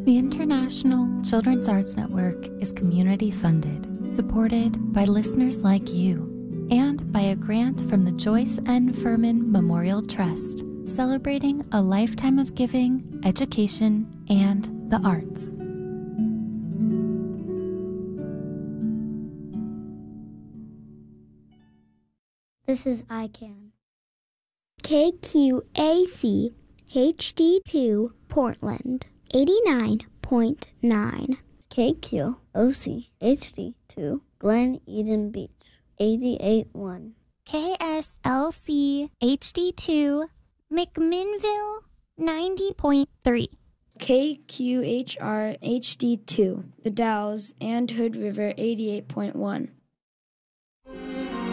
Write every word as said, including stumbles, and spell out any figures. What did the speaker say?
The International Children's Arts Network is community funded, supported by listeners like you, and by a grant from the Joyce N. Furman Memorial Trust, celebrating a lifetime of giving, education, and the arts. This is I CAN. K Q A C H D two Portland, eighty-nine point nine. K Q O C H D two Glen Eden Beach, eighty-eight point one. K S L C H D two McMinnville, ninety point three. K Q H R H D two The Dalles and Hood River, eighty-eight point one.